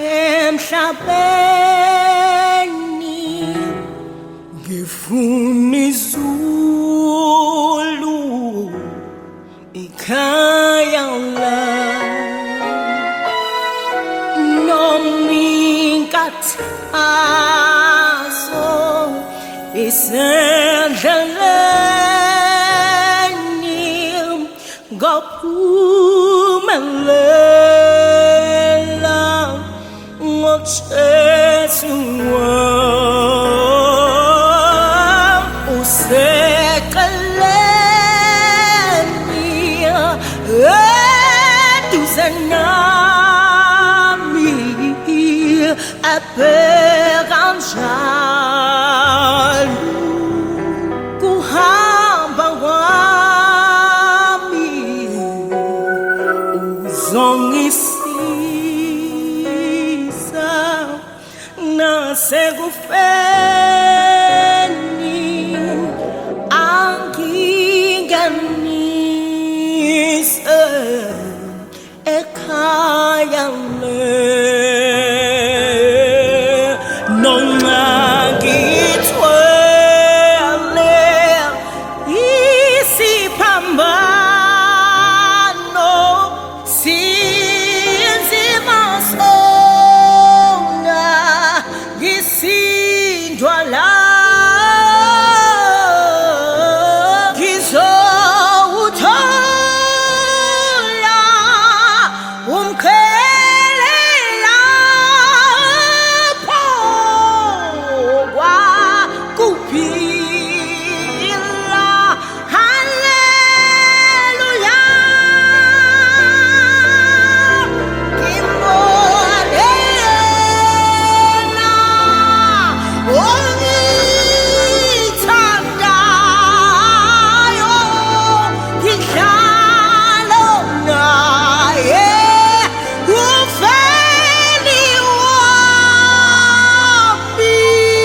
emhlabeni ngifuna izulu ikhaya la nomikathazo isendleleni ngaphumelela ngoJesu useqeleni eduze nami abheka njalo kuhamba kwami uzongisiza nasekufeni angingenise ekhaya noma ngithwele isiphambano sinzima sona ngisindwa la ngizowuthola umkhelela kuphila haleluya ngibone yena ongithandayo ngihlala naye ufeni wami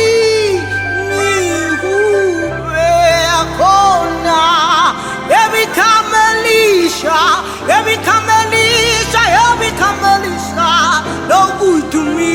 become Elisha, you become Elisha, you become Elisha. No good to me.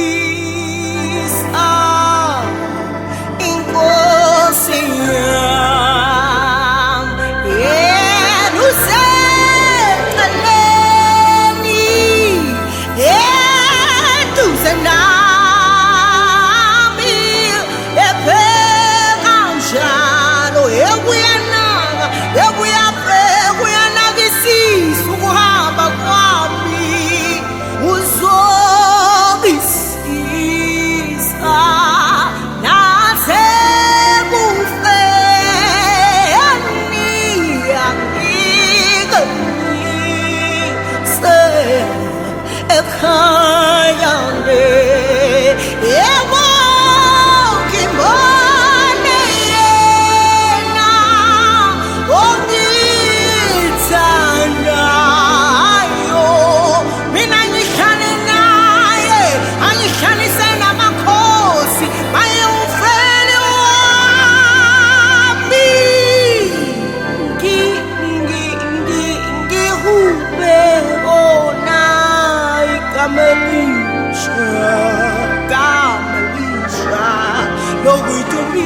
No good to me.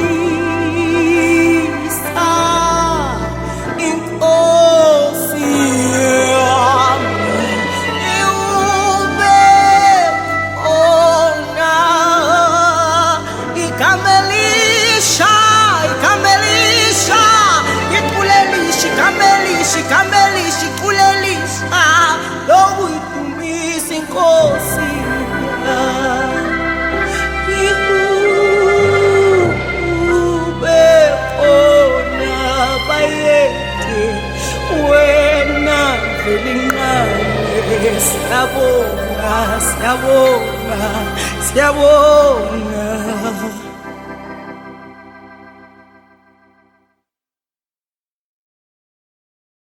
Siyabonga, siyabonga, siyabonga.